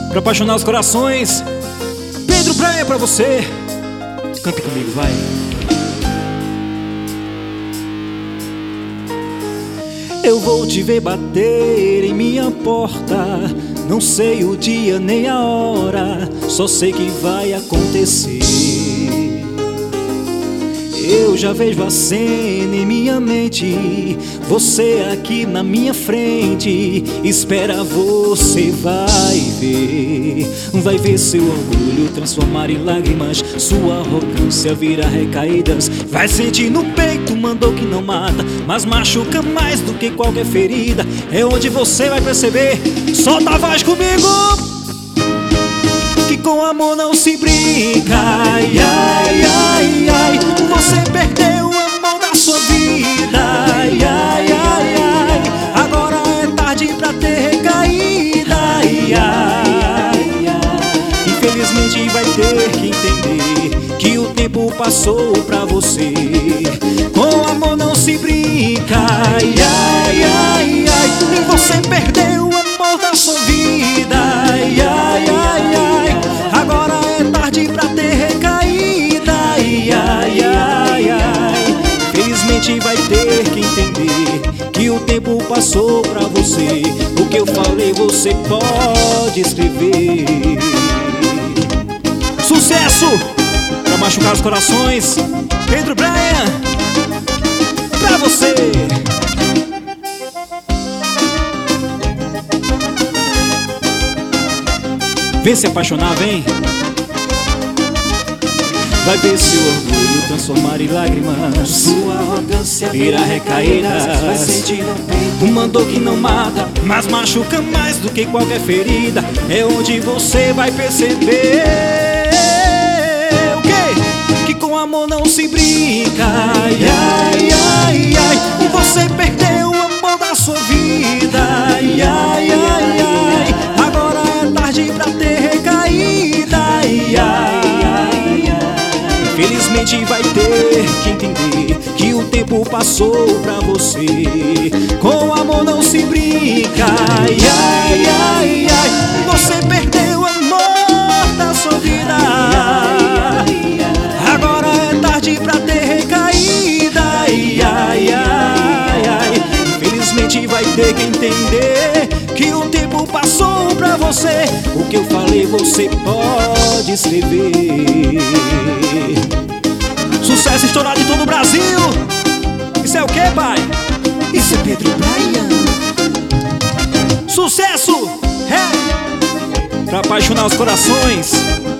Pra apaixonar os corações, Pedro Praia pra você. Canta comigo, vai. Eu vou te ver bater em minha porta. Não sei o dia nem a hora, só sei que vai acontecer. Eu já vejo a cena em minha mente, você aqui na minha frente. Espera, você vai ver seu orgulho transformar em lágrimas, sua arrogância virar recaídas. Vai sentir no peito, mandou que não mata, mas machuca mais do que qualquer ferida. É onde você vai perceber, solta a voz comigo, que com amor não se brinca. Ai, ai, ai, ai, você perdeu o amor da sua vida. Ai, ai, ai, ai, agora é tarde pra ter recaída. Ai, ai, ai, infelizmente vai ter que entender que o tempo passou pra você. Com amor não se brinca. Ai, ai, ai, ai, você perdeu o amor da sua vida. Ai, ai, ai, ai, agora é tarde pra ter recaída. Ai, ai, ai, ai, felizmente vai ter que entender que o tempo passou pra você. O que eu falei você pode escrever. Sucesso! Pra machucar os corações, Pedro Praia, pra você. Vem se apaixonar, vem. Vai ver seu orgulho transformar em lágrimas, sua arrogância virar recaídas. Vai sentir no peito, mandou que não mata, mas machuca mais do que qualquer ferida. É onde você vai perceber o quê? Que com amor não se brinca. Ai, ai, ai, ai, você perdeu o amor da sua vida. Ai, ai, ai, ai, agora é tarde pra ter recaída. Ai, ai, ai, ai, felizmente vai ter que entender que o tempo passou pra você. Com amor não se brinca. Ai, ai, ai, ai, você perdeu o amor da sua vida. Agora é tarde pra ter recaída. Ai, ai, ai, ai, infelizmente vai ter que entender que o tempo passou pra você. O que eu falei você pode escrever. Sucesso estourado em todo o Brasil. Isso é o que, pai? isso é Pedro Praia. Sucesso! É! Pra apaixonar os corações,